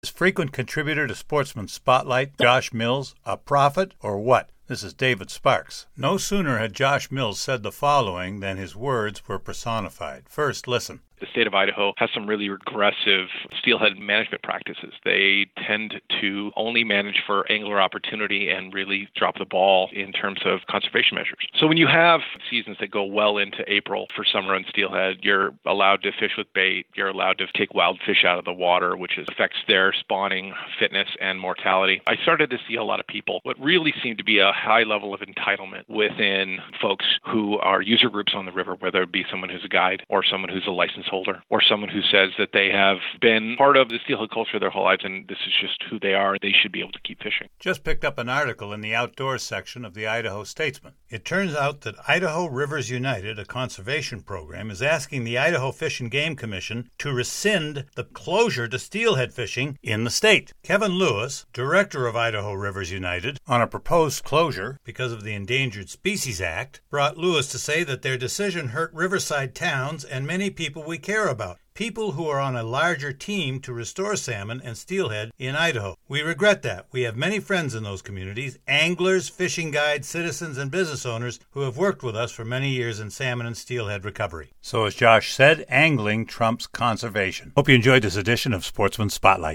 Frequent contributor to Sportsman Spotlight, Josh Mills, a prophet or what? This is David Sparks. No sooner had Josh Mills said the following than his words were personified. First, listen. The state of Idaho has some really regressive steelhead management practices. They tend to only manage for angler opportunity and really drop the ball in terms of conservation measures. So when you have seasons that go well into April for summer on steelhead, you're allowed to fish with bait, you're allowed to take wild fish out of the water, which affects their spawning fitness and mortality. I started to see a lot of people, what really seemed to be a high level of entitlement within folks who are user groups on the river, whether it be someone who's a guide or someone who's a licensed holder, or someone who says that they have been part of the steelhead culture their whole lives and this is just who they are. They should be able to keep fishing. Just picked up an article in the outdoors section of the Idaho Statesman. It turns out that Idaho Rivers United, a conservation program, is asking the Idaho Fish and Game Commission to rescind the closure to steelhead fishing in the state. Kevin Lewis, director of Idaho Rivers United, on a proposed closure because of the Endangered Species Act, brought Lewis to say that their decision hurt riverside towns and many people we care about. People who are on a larger team to restore salmon and steelhead in Idaho. We regret that. We have many friends in those communities, anglers, fishing guides, citizens, and business owners who have worked with us for many years in salmon and steelhead recovery. So as Josh said, angling trumps conservation. Hope you enjoyed this edition of Sportsman Spotlight.